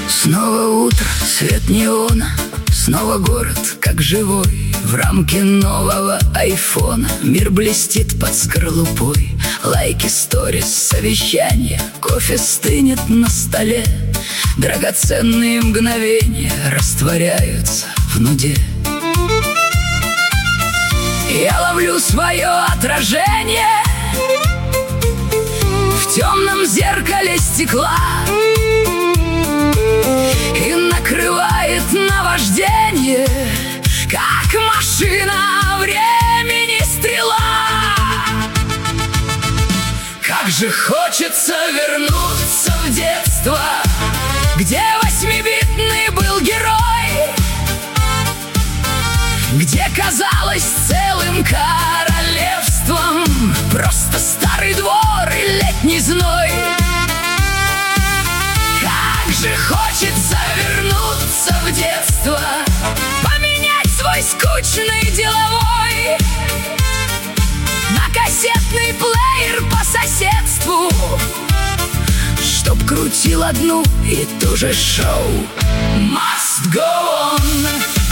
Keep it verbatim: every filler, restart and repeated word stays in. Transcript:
Снова утро, свет неона, снова город, как живой. В рамке нового айфона мир блестит под скорлупой. Лайки, сторис, совещания, кофе стынет на столе. Драгоценные мгновения растворяются в нуде. Я ловлю свое отражение в темном зеркале стекла, и накрывает наваждение, как машина времени стрела. Как же хочется вернуться в детство, где восьмибитный был герой, где казалось целым королевством просто старый двор и летний зной. Как же хочется вернуться в детство, поменять свой скучный деловой на кассетный плеер по соседству, чтоб крутил одну и ту же шоу. Must go on.